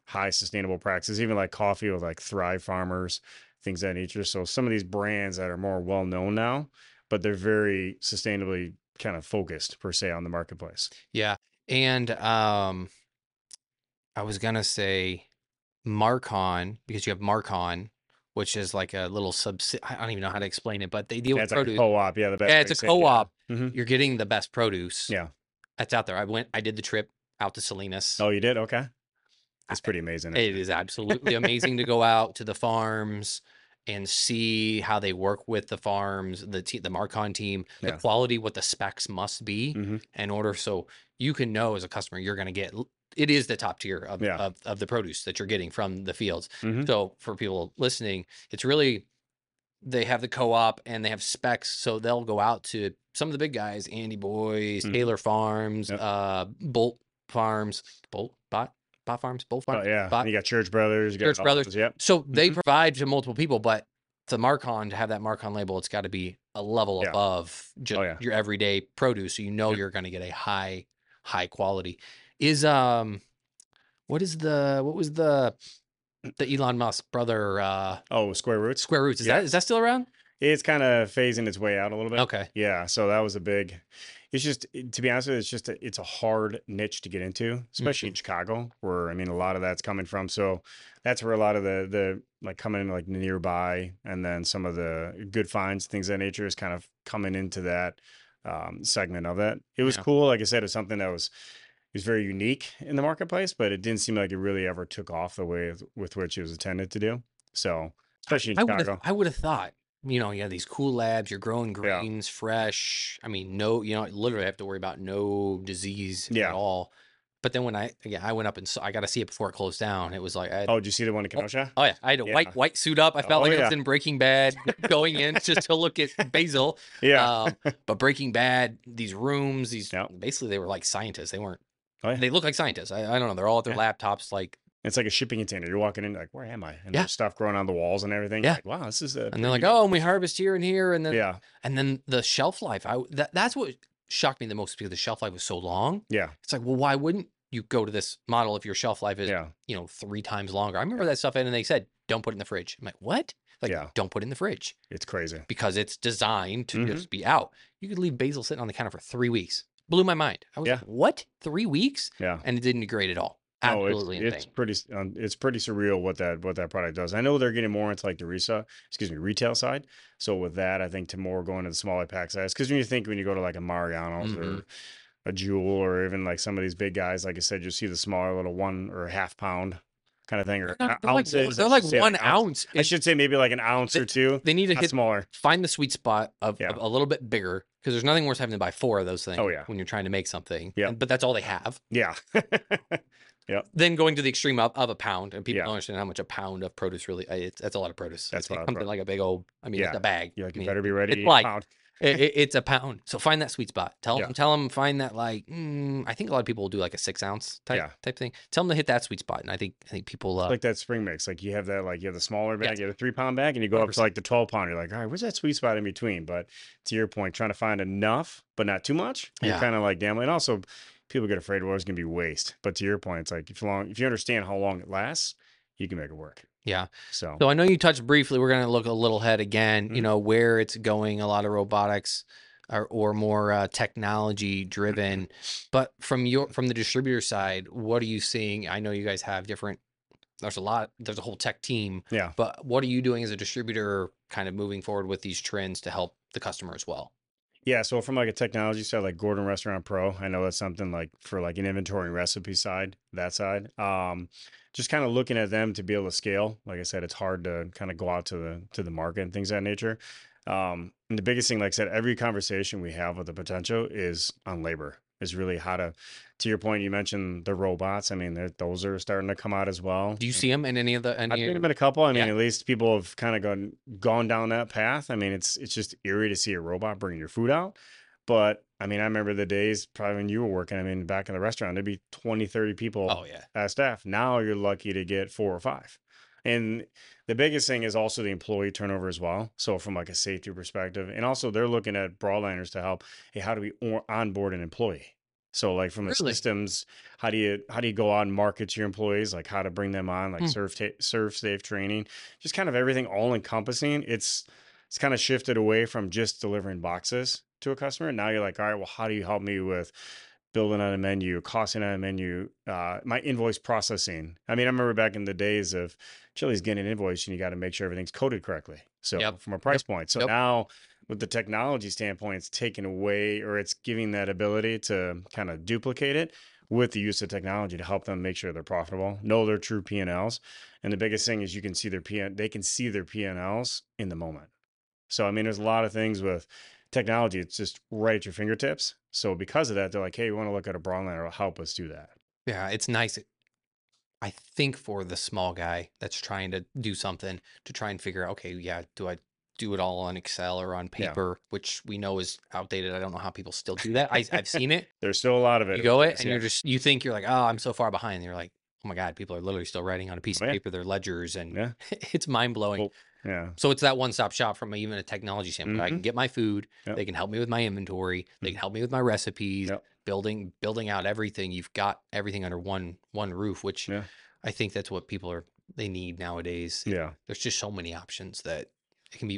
high sustainable practices, even like coffee with like Thrive Farmers, things of that nature. So some of these brands that are more well known now, but they're very sustainably kind of focused per se on the marketplace. Yeah. And um, I was going to say Marcon, because you have Marcon, which is like a little subs. I don't even know how to explain it, but they deal Yeah, with it's like a produce. co-op. Yeah, the best Yeah, way it's to a say it, yeah. co-op. hmm You're getting the best produce Yeah. that's out there. I went, I did the trip out to Salinas. Oh, you did? Okay. It's I- pretty amazing. It is absolutely amazing to go out to the farms and see how they work with the farms, the te- the Marcon team, the Yeah. quality, what the specs must be hmm in order so you can know as a customer you're going to get. It is the top tier of, Yeah. of of the produce that you're getting from the fields. hmm So for people listening, it's really they have the co-op and they have specs, so they'll go out to some of the big guys, Andy Boys, hmm Taylor Farms, Yep. uh, Bolt Farms, Bolt Bot Bot Farms, Bolt Oh, Farms, yeah. Bot And you got Church Brothers. You got Church all Brothers. those. Yep. So they hmm provide to multiple people, but to Marcon to have that Marcon label, it's got to be a level Yeah. above just Oh, yeah. your everyday produce, so you know Yep. you're going to get a high high quality. Is um what is the what was the the Elon Musk brother uh Oh, Square Roots. Square Roots, is Yeah. that is that still around? It's kind of phasing its way out a little bit. Okay. Yeah. So that was a big, it's just, to be honest with you, it's just, a, it's a hard niche to get into, especially Mhm. in Chicago, where, I mean, a lot of that's coming from. So that's where a lot of the, the, like coming in like nearby, and then some of the good finds, things of that nature is kind of coming into that um, segment of that. It was Yeah. cool. Like I said, it was something that was, it was very unique in the marketplace, but it didn't seem like it really ever took off the way with, with which it was intended to do. So, especially in I would have Chicago. I would have thought, you know, you have these cool labs, you're growing Yeah. greens fresh. I mean, no, you know, literally have to worry about no disease Yeah. at all. But then when I again I went up and saw, I got to see it before it closed down. It was like I had, Oh, did you see the one in oh, Kenosha? oh yeah, I had a Yeah. white white suit up. I felt Oh, like I yeah. was in Breaking Bad going in just to look at Basil. Yeah. Um, but Breaking Bad, these rooms, these Yeah. basically they were like scientists. They weren't. Oh, yeah. They look like scientists. I, I don't know. They're all at their Yeah. laptops, like. It's like a shipping container. You're walking in, like, where am I? And Yeah. there's stuff growing on the walls and everything. Yeah. Like, wow, this is a. And they're like, oh, and we harvest here and here, and then Yeah. and then the shelf life. I that, that's what shocked me the most, because the shelf life was so long. Yeah. It's like, well, why wouldn't you go to this model if your shelf life is, Yeah. you know, three times longer? I remember that stuff in, and they said, don't put it in the fridge. I'm like, what? Like, Yeah. don't put it in the fridge It's crazy. because it's designed to Mhm. just be out. You could leave basil sitting on the counter for three weeks. Blew my mind. I was Yeah. like, what? Three weeks? Yeah. And it didn't degrade at all. No, it's Absolutely it's insane. pretty um, it's pretty surreal what that what that product does. I know they're getting more into like the resale, excuse me, retail side. So with that, I think to more going to the smaller pack size. Because when you think when you go to like a Mariano's Mhm. or a Jewel, or even like some of these big guys, like I said, you see the smaller little one or half pound kind of thing, or They're, ou- they're like, ounces. I they're like should say, one ounce- ounce. I should say maybe like an ounce or two. They need to Not hit smaller. find the sweet spot of, Yeah. of a little bit bigger, because there's nothing worse having to buy four of those things. Oh, yeah. When you're trying to make something. Yeah. And- but that's all they have. Yeah. Yep. Then going to the extreme of, of a pound, and people Yeah. don't understand how much a pound of produce really. uh, It's that's a lot of produce. That's It's what I was something right. like a big old. I mean, it's Yeah. a bag. You're like, I you mean, better be ready to it's eat like- a pound. it, it- it's a pound. So find that sweet spot. Tell Yeah. them, tell them, find that like. Mm, I think a lot of people will do like a six ounce type Yeah. type thing. Tell them to hit that sweet spot, and I think I think people. Uh, Like that spring mix. Like you have that, like you have the smaller bag, Yes. you have the three pound bag, and you go up to one hundred percent. like the twelve pound. You're like, all right, where's that sweet spot in between? But to your point, trying to find enough, but not too much. You're Yeah. kind of like gambling. And also, people get afraid, well, it's going to be waste. But to your point, it's like if you long, if you understand how long it lasts, you can make it work. yeah. So, So I know you touched briefly. We're going to look a little ahead again. You Mhm. know where it's going. A lot of robotics, or, or more uh, technology driven. But from your from the distributor side, what are you seeing? I know you guys have different. There's a lot. There's a whole tech team. yeah. But what are you doing as a distributor, kind of moving forward with these trends to help the customer as well? Yeah, so from like a technology side, like Gordon Restaurant Pro, I know that's something like for like an inventory and recipe side, that side. Um, just kind of looking at them to be able to scale. Like I said, it's hard to kind of go out to the to the market and things of that nature. Um, and the biggest thing, like I said, every conversation we have with the potential is on labor. Is really how to, to your point, you mentioned the robots. I mean, they're- those are starting to come out as well. Do you see them in any of the? I've Any, seen them in a couple. I mean, Yeah. at least people have kind of gone gone down that path. I mean, it's it's just eerie to see a robot bringing your food out. But I mean, I remember the days probably when you were working. I mean, back in the restaurant, there'd be twenty, thirty people oh yeah. as staff. Now you're lucky to get four or five. And the biggest thing is also the employee turnover as well. So from like a safety perspective, and also they're looking at broadliners to help. Hey, how do we or- onboard an employee? So like from the Really? systems, how do you how do you go out and market to your employees, like how to bring them on, like Hmm. serve ta- serve safe training, just kind of everything all encompassing. It's it's kind of shifted away from just delivering boxes to a customer. Now you're like, all right, well, how do you help me with building on a menu, costing on a menu, uh, my invoice processing. I mean, I remember back in the days of Chili's getting an invoice and you got to make sure everything's coded correctly. So Yep. from a Yep. price point. So Yep. now with the technology standpoint, it's taken away or it's giving that ability to kind of duplicate it with the use of technology to help them make sure they're profitable, know their true P and Ls. And the biggest thing is you can see their P they can see their P and Ls in the moment. So I mean, there's a lot of things with technology. It's just right at your fingertips. So because of that, they're like, hey, we want to look at a broadliner. It'll help us do that. Yeah, it's nice. I think for the small guy that's trying to do something to try and figure out, okay, yeah, do I do it all on Excel or on Yeah. paper, which we know is outdated. I don't know how people still do that. I, I've seen it. There's still a lot of it. You go it Yes, and yeah. you're just, you think you're like, oh, I'm so far behind. And you're like, oh my God, people are literally still writing on a piece Oh, of yeah. paper, their ledgers, and Yeah. it's mind blowing. Well, yeah. So it's that one stop shop from even a technology standpoint. I Mm-hmm. can get my food. Yep. They can help me with my inventory. They Mm-hmm. can help me with my recipes, Yep. building, building out everything. You've got everything under one, one roof, which Yeah. I think that's what people are, they need nowadays. Yeah. There's just so many options that it can be,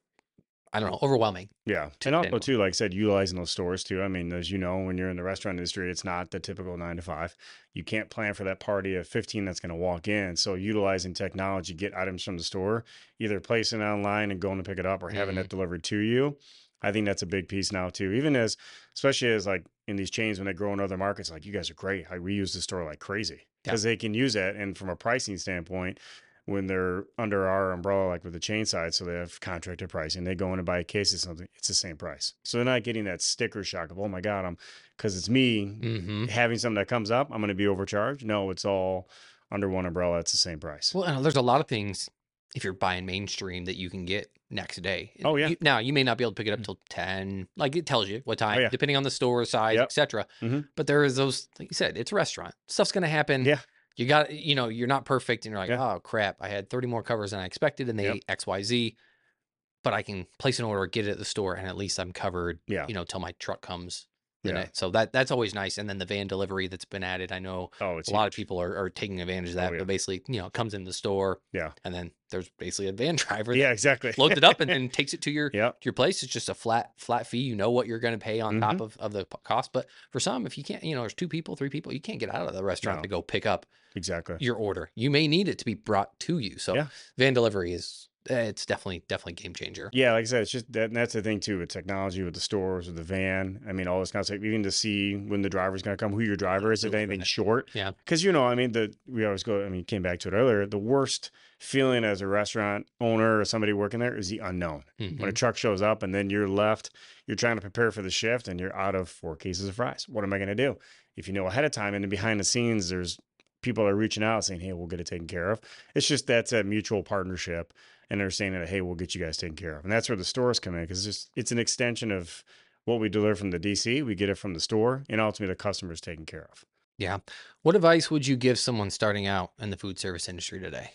I don't know, overwhelming. Yeah. to And also handle. too, like I said, utilizing those stores too. I mean, as you know, when you're in the restaurant industry, it's not the typical nine to five. You can't plan for that party of fifteen that's going to walk in. So utilizing technology, get items from the store, either placing it online and going to pick it up or having Mhm. it delivered to you. I think that's a big piece now too. Even as, especially as like in these chains when they grow in other markets, like you guys are great. I we use the store like crazy Yeah. because they can use that. And from a pricing standpoint, when they're under our umbrella, like with the chain side, so they have contracted pricing. They go in and buy a case of something, it's the same price. So they're not getting that sticker shock of, oh my God, I'm because it's me Mhm. having something that comes up, I'm going to be overcharged. No, it's all under one umbrella. It's the same price. Well, and there's a lot of things if you're buying mainstream that you can get next day. Oh, yeah. You, now you may not be able to pick it up till ten. Like it tells you what time, Oh, yeah. depending on the store size, Yep. et cetera. Mhm. But there is those, like you said, it's a restaurant. Stuff's gonna happen. Yeah. You got, you know, you're not perfect, and you're like, Yeah. oh crap, I had thirty more covers than I expected, and they Yep. ate X, Y, Z. But I can place an order, get it at the store, and at least I'm covered. Yeah. You know, till my truck comes. The Yeah. night. So that that's always nice. And then the van delivery that's been added. I know Oh, it's a lot of huge. people are, are taking advantage of that. Oh, yeah. But basically, you know, it comes in the store, Yeah. and then there's basically a van driver that Yeah, exactly. loads it up and then takes it to your Yep. to your place. It's just a flat flat fee. You know what you're going to pay on top Mhm. of, of the p- cost. But for some, if you can't, you know, there's two people, three people, you can't get out of the restaurant No. to go pick up Exactly. your order. You may need it to be brought to you. So Yeah. van delivery is eh, it's definitely definitely game changer. Yeah, like I said, it's just that and that's the thing too with technology, with the stores, with the van. I mean, all this kind of stuff. Even to see when the driver's going to come, who your driver is, if Absolutely. anything's short. Yeah. Because you know, I mean, the we always go. I mean, came back to it earlier. The worst feeling as a restaurant owner or somebody working there is the unknown. When a Mhm. truck shows up and then you're left, you're trying to prepare for the shift and you're out of four cases of fries. What am I going to do? If you know ahead of time and then behind the scenes, there's people are reaching out saying, "Hey, we'll get it taken care of." It's just that's a mutual partnership and understanding that, hey, we'll get you guys taken care of. And that's where the stores come in because it's just it's an extension of what we deliver from the D C. We get it from the store, and ultimately the customer is taken care of. Yeah. What advice would you give someone starting out in the food service industry today?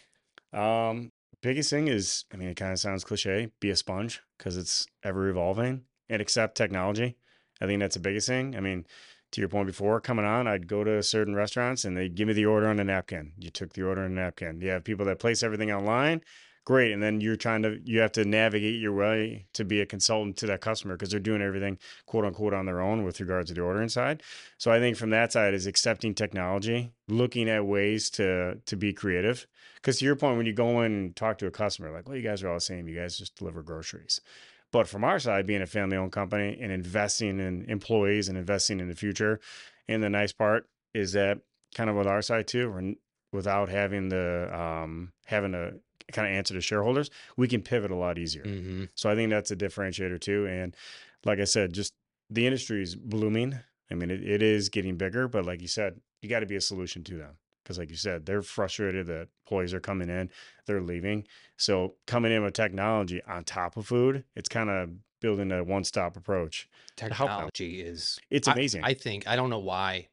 Um, biggest thing is, I mean, it kind of sounds cliche, be a sponge because it's ever evolving and accept technology. I think that's the biggest thing. I mean, to your point before, coming on, I'd go to certain restaurants and they'd give me the order on a napkin. You took the order on a napkin. You have people that place everything online. Great. And then you're trying to, you have to navigate your way to be a consultant to that customer because they're doing everything quote unquote on their own with regards to the ordering side. So I think from that side is accepting technology, looking at ways to, to be creative. Because to your point, when you go in and talk to a customer, like, well, you guys are all the same. You guys just deliver groceries. But from our side, being a family owned company and investing in employees and investing in the future. And the nice part is that kind of with our side too, we're, without having the, um, having to kind of answer to shareholders, we can pivot a lot easier. Mm-hmm. So I think that's a differentiator too. And like I said, just the industry is blooming. I mean, it, it is getting bigger, but like you said, you got to be a solution to them. Because like you said, they're frustrated that employees are coming in, they're leaving. So coming in with technology on top of food, it's kind of building a one-stop approach. to help them. Technology is It's I- amazing. I, think I don't know why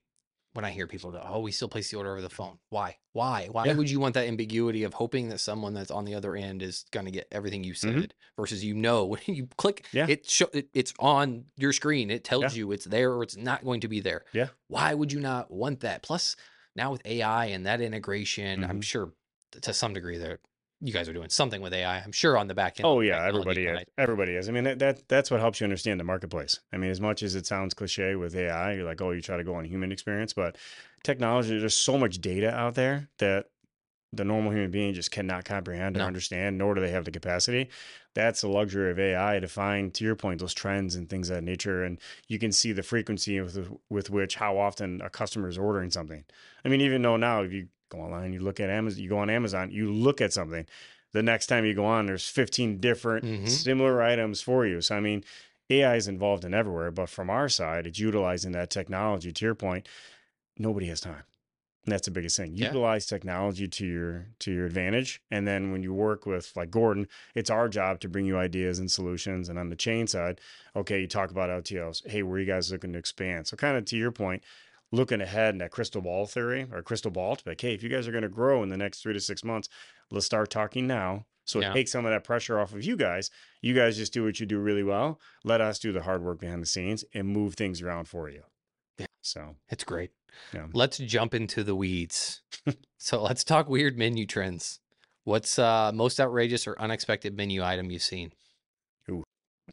when I hear people go, oh, we still place the order over the phone. Why? Why? Why Yeah. would you want that ambiguity of hoping that someone that's on the other end is going to get everything you said hmm versus, you know, when you click, Yeah. it, show, it it's on your screen. It tells Yeah. you it's there or it's not going to be there. Yeah. Why would you not want that? Plus, now with A I and that integration, I'm hmm sure to some degree there, you guys are doing something with A I. I'm sure on the back end of Oh the yeah, technology everybody is. side. Everybody is. I mean, that, that that's what helps you understand the marketplace. I mean, as much as it sounds cliche with A I, you're like, oh, you try to go on human experience, but technology, there's so much data out there that the normal human being just cannot comprehend or No. understand, nor do they have the capacity. That's the luxury of A I to find, to your point, those trends and things of that nature. And you can see the frequency with with which how often a customer is ordering something. I mean, even though now if you go online, you look at Amazon, you go on Amazon, you look at something. The next time you go on, there's fifteen different Mhm. similar items for you. So I mean, A I is involved in everywhere, but from our side, it's utilizing that technology. To your point, nobody has time. And that's the biggest thing. Yeah. Utilize technology to your to your advantage. And then when you work with like Gordon, it's our job to bring you ideas and solutions. And on the chain side, okay, you talk about L T Os. Hey, where are you guys looking to expand? So kind of to your point, looking ahead in that crystal ball theory or crystal ball to be like, hey, if you guys are going to grow in the next three to six months, let's start talking now. So Yeah. it takes some of that pressure off of you guys. You guys just do what you do really well. Let us do the hard work behind the scenes and move things around for you. Yeah. So It's great. yeah. Let's jump into the weeds. So let's talk weird menu trends. What's uh most outrageous or unexpected menu item you've seen? Ooh.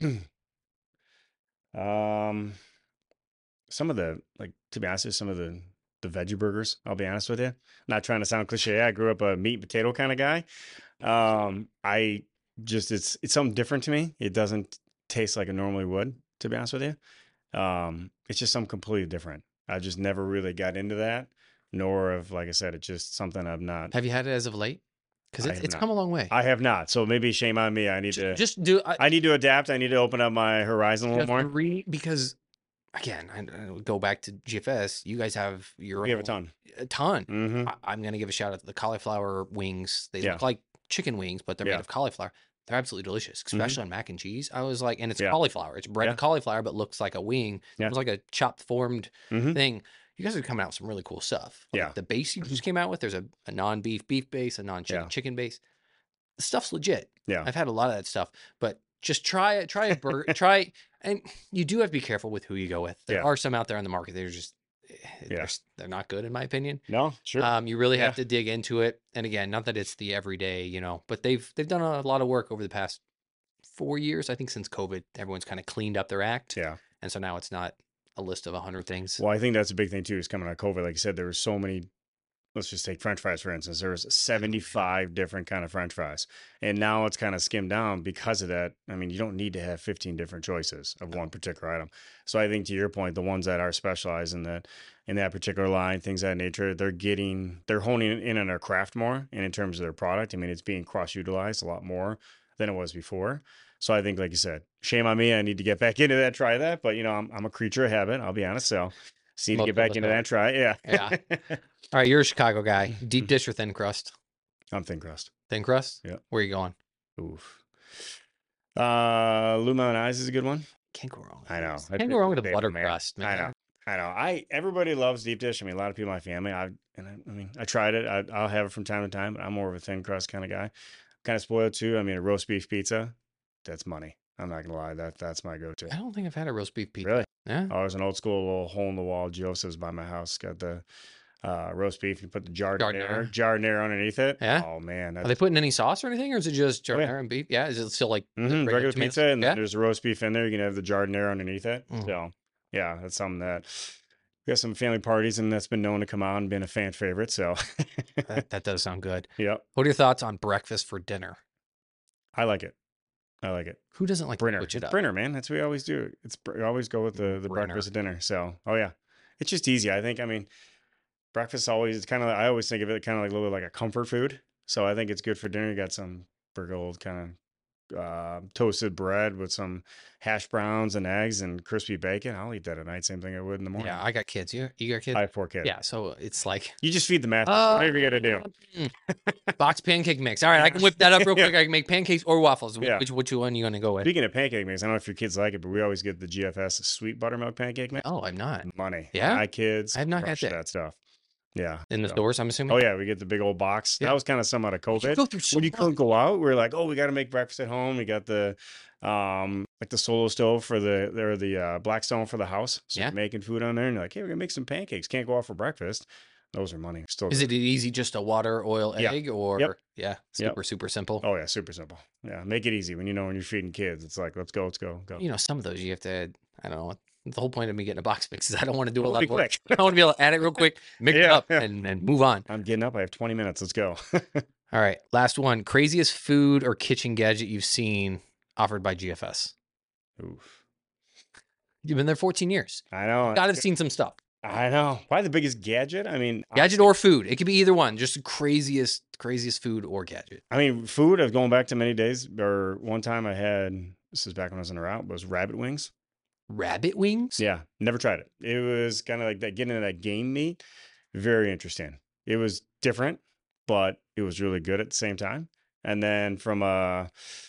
um some of the like to be honest with some of the the veggie burgers, I'll be honest with you, not trying to sound cliche, I grew up a meat and potato kind of guy. um I just it's it's something different to me. It doesn't taste like it normally would, to be honest with you. um it's just something completely different. I just never really got into that, nor of, like I said, it's just something I've not Have you had it as of late? Because I it's have it's not come a long way. I have not, so maybe shame on me. I need Ju- to Just do I I need to adapt. I need to open up my horizon a little just more. read because again, I, I would go back to G F S. You guys have your We have a own ton. a ton. Mm-hmm. I, I'm gonna give a shout out to the cauliflower wings. They Yeah. look like chicken wings, but they're made Yeah. of cauliflower. They're absolutely delicious, Mm-hmm. especially on mac and cheese. I was like, and it's Yeah. cauliflower. It's breaded Yeah. cauliflower, but looks like a wing. Yeah. It's like a chopped formed Mm-hmm. thing. You guys are coming out with some really cool stuff. Like Yeah. the base you just came out with, there's a, a non-beef beef base, a non-chicken Yeah. chicken base. The stuff's legit. Yeah. I've had a lot of that stuff, but just try it, try a burger, try, and you do have to be careful with who you go with. There Yeah. are some out there on the market that are just, eh, Yeah. they're, they're not good in my opinion. No, sure. Um, you really Yeah. have to dig into it. And again, not that it's the everyday, you know, but they've, they've done a lot of work over the past four years. I think since COVID, everyone's kind of cleaned up their act. Yeah. And so now it's not a list of a hundred things. Well, I think that's a big thing too, is coming out of COVID. Like you said, there were so many. Let's just take French fries, for instance. There was seventy-five different kind of French fries. And now it's kind of skimmed down because of that. I mean, you don't need to have fifteen different choices of one particular item. So I think to your point, the ones that are specialized in that in that particular line, things of that nature, they're getting they're honing in on their craft more. And in terms of their product, I mean, it's being cross-utilized a lot more than it was before. So I think, like you said, shame on me. I need to get back into that, try that. But you know, I'm I'm a creature of habit, I'll be honest. So just need to Most get of back us into are. that, try it. Yeah. Yeah. All right. You're a Chicago guy. Deep dish or thin crust? I'm thin crust. Thin crust? Yeah. Where are you going? Oof. Uh, Blue Mountain Eyes is a good one. Can't go wrong. With I know. those. That's Can't a go wrong with a staple, butter man. crust, man. I know. I know. I everybody loves deep dish. I mean, a lot of people in my family. I and I, I mean, I tried it. I, I'll have it from time to time, but I'm more of a thin crust kind of guy. Kind of spoiled too. I mean, a roast beef pizza, that's money. I'm not gonna lie. That that's my go-to. I don't think I've had a roast beef pizza. Really? Yeah. Oh, there's an old school little hole in the wall Joseph's by my house. Got the uh, roast beef. You put the jardinere, Jardinere. jardinere underneath it. Yeah. Oh man, Are that's they putting any sauce or anything, or is it just Oh, yeah. jardinere and beef? Yeah. Is it still like the hmm regular tomatoes? pizza, and Yeah. then there's a roast beef in there. You can have the jardinere underneath it. Mm. So yeah, that's something that we got some family parties, and that's been known to come out and been a fan favorite. So that, that does sound good. yep, What are your thoughts on breakfast for dinner? I like it. I like it. Who doesn't like to Brinner, switch it it's up? Brinner, man. That's what we always do. It's we always go with the the Brinner. breakfast at dinner. So oh yeah, it's just easy. I think. I mean, breakfast always. It's kind of. I always think of it kind of like a little bit like a comfort food. So I think it's good for dinner. You got some burger old kind of uh, toasted bread with some hash browns and eggs and crispy bacon. I'll eat that at night. Same thing I would in the morning. Yeah, I got kids. You you got kids? I have four kids. Yeah, so it's like You just feed the masses. uh, Whatever you got to do. mm, box pancake mix. All right, I can whip that up real quick. Yeah. I can make pancakes or waffles. Yeah. Which which one are you gonna go with? Speaking of pancake mix, I don't know if your kids like it, but we always get the G F S sweet buttermilk pancake mix. Oh, I'm not Money. Yeah? My kids. I have not crush had that. that stuff. Yeah. in the so- stores. I'm assuming. Oh yeah, we get the big old box. Yeah. That was kind of some out of You COVID. go through so When you much. couldn't go out, we were like, oh, we got to make breakfast at home. We got the um like the Solo stove for the there the uh, Blackstone for the house. So Yeah. you're making food on there, and you're like, hey, we're gonna make some pancakes. Can't go out for breakfast. Those are money. Still. Is it easy just a water, oil, Yeah. egg, or Yep. yeah, Yep. super super simple? Oh yeah, super simple. Yeah, make it easy when you know when you're feeding kids. It's like, let's go, let's go, go. You know, some of those you have to. I don't know. The whole point of me getting a box mix is I don't want to do a lot Be of work. quick. I want to be able to add it real quick, mix it Yeah, up, yeah. and and move on. I'm getting up. I have twenty minutes. Let's go. All right, last one. Craziest food or kitchen gadget you've seen offered by G F S. Oof. You've been there fourteen years. I know. Got to have seen some stuff. I know. Probably the biggest gadget. I mean, Gadget or food. It could be either one. Just the craziest, craziest food or gadget. I mean, food. I've going back to many days. Or one time I had. This is back when I was in a route. Was rabbit wings. Rabbit wings? Yeah, never tried it. It was kind of like that. Getting into that game meat. Very interesting. It was different, but it was really good at the same time. And then from uh,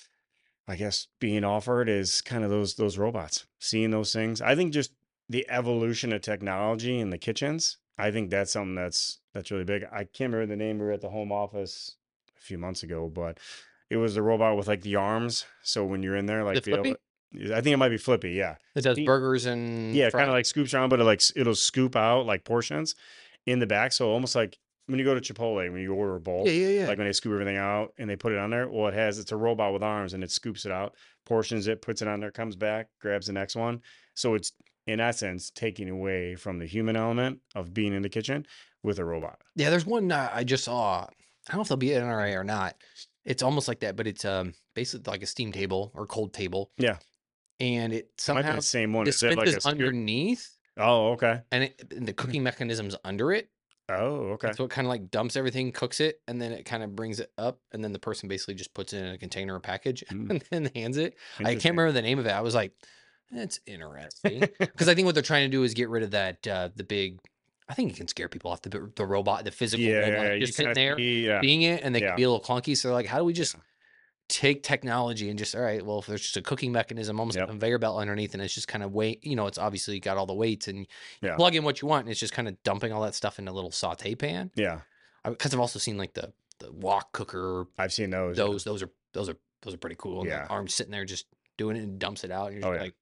I guess being offered is kind of those those robots. Seeing those things. I think just the evolution of technology in the kitchens. I think that's something that's that's really big. I can't remember the name. We were at the home office a few months ago, but it was the robot with like the arms. So when you're in there, like The be able Flippy? to- I think it might be Flippy. Yeah, It does He- burgers and yeah, kind fries. of like scoops around, but it like s- it'll scoop out like portions in the back. So almost like when you go to Chipotle, when you order a bowl, Yeah, yeah, yeah. like when they scoop everything out and they put it on there. Well, it has it's a robot with arms and it scoops it out, portions it, puts it on there, comes back, grabs the next one. So it's in essence taking away from the human element of being in the kitchen with a robot. Yeah, there's one uh, I just saw. I don't know if they'll be N R A or not. It's almost like that, but it's um basically like a steam table or cold table. Yeah. And it Might be somehow the same one. Is it like a dispenses scoop? underneath, Oh, okay. and, it, and the cooking mechanism's under it. Oh, okay. So it kind of like dumps everything, cooks it, and then it kind of brings it up, and then the person basically just puts it in a container or package Mm. and then hands it. I can't Interesting. remember the name of it. I was like, that's interesting. Because I think what they're trying to do is get rid of that, uh, the big, I think you can scare people off the, the robot, the physical Yeah, robot, yeah, yeah, you just sitting kinda there see- yeah. seeing it, and they Yeah. can be a little clunky. So they're like, how do we just Yeah. take technology and just, all right, well, if there's just a cooking mechanism, almost Yep. a conveyor belt underneath, and it's just kind of weight, you know, it's obviously got all the weights, and you Yeah. plug in what you want, and it's just kind of dumping all that stuff in a little saute pan. Yeah, Because I've also seen like the the wok cooker, I've seen those. yeah. those those are those are those are pretty cool. And Yeah. the arm's sitting there just doing it and dumps it out. And you're Oh, just yeah. like,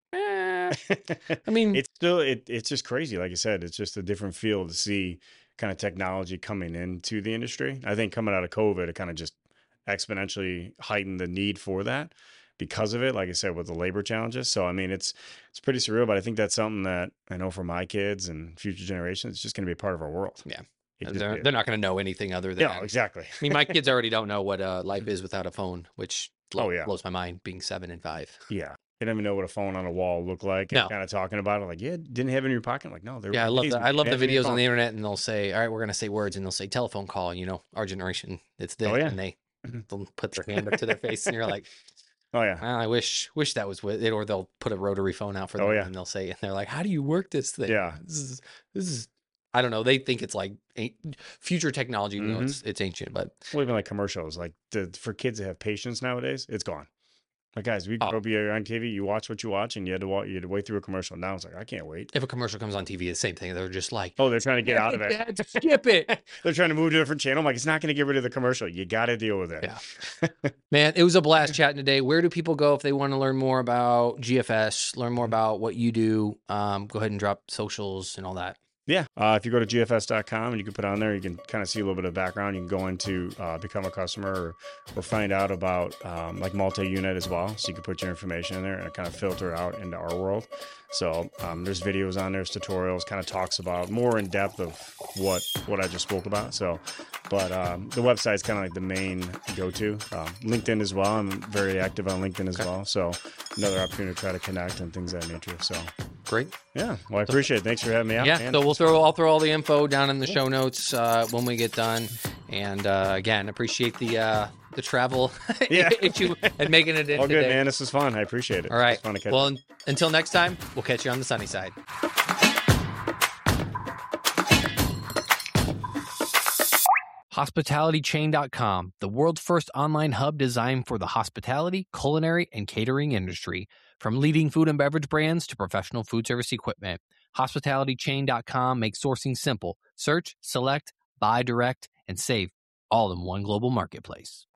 eh. I mean, it's still it, it's just crazy. Like I said, it's just a different feel to see kind of technology coming into the industry. I think coming out of COVID, it kind of just exponentially heightened the need for that because of it. Like I said, with the labor challenges. So I mean, it's it's pretty surreal. But I think that's something that I know for my kids and future generations, it's just going to be a part of our world. Yeah. It just they're, is. they're not going to know anything other than. Yeah, exactly. I mean, my kids already don't know what uh, life is without a phone, which blow, Oh, yeah. blows my mind. Being seven and five. Yeah. They don't even know what a phone on a wall looked like. No. And kind of talking about it, like, yeah, didn't have it in your pocket. Like, no, they're Yeah, I love the I love the videos on phone. the internet, and they'll say, "All right, we're going to say words," and they'll say telephone call. You know, our generation, it's this, Oh, yeah. and they they'll put their hand up to their face, and you're like, Oh yeah. well, I wish wish that was with it, or they'll put a rotary phone out for them, Oh, yeah. and they'll say, and they're like, "How do you work this thing?" Yeah. this is this is I don't know. They think it's like a- future technology. You know, Mhm. it's it's ancient, but Well, even like commercials, like the, for kids that have patience nowadays, it's gone. Like guys, we Oh. grew up you're on T V, you watch what you watch, and you had to watch, you had to wait through a commercial. Now it's like I can't wait. if a commercial comes on T V, the same thing. They're just like, Oh, they're trying to get out of it. Dad, skip it. They're trying to move to a different channel. I'm like, it's not going to get rid of the commercial. You got to deal with it. Yeah. Man, it was a blast chatting today. Where do people go if they want to learn more about G F S, learn more about what you do? Um, go ahead and drop socials and all that. Yeah. Uh, if you go to G F S dot com and you can put on there, you can kind of see a little bit of background. You can go into uh, become a customer or, or find out about um, like multi-unit as well. So you can put your information in there and kind of filter it out into our world. So um, there's videos on there, there's tutorials, kind of talks about more in depth of what what I just spoke about. So, but um, the website's kind of like the main go-to. Um, LinkedIn as well. I'm very active on LinkedIn as Okay. well. So another opportunity to try to connect and things of that nature. So Great. yeah, well, I appreciate it. Thanks for having me out. Yeah. man. So we'll throw I'll throw all the info down in the show notes uh, when we get done. And uh, again, appreciate the uh, the travel Yeah. issue and making it in All good, today. man. This was fun. I appreciate it. All right. It's fun to catch Well, up. un- until next time, we'll catch you on the sunny side. hospitality chain dot com, the world's first online hub designed for the hospitality, culinary, and catering industry. From leading food and beverage brands to professional food service equipment, hospitality chain dot com makes sourcing simple. Search, select, buy direct, and save, all in one global marketplace.